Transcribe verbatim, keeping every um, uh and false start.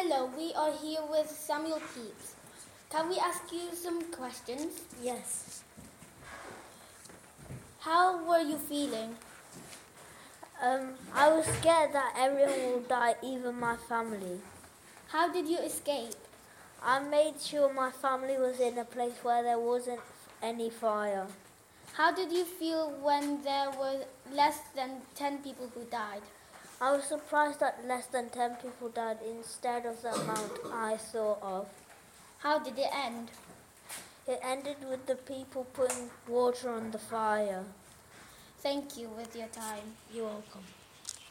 Hello, we are here with Samuel Pepys. Can we ask you some questions? Yes. How were you feeling? Um, I was scared that everyone would die, even my family. How did you escape? I made sure my family was in a place where there wasn't any fire. How did you feel when there were less than ten people who died? I was surprised that less than ten people died instead of the amount I thought of. How did it end? It ended with the people putting water on the fire. Thank you with your time. You're welcome.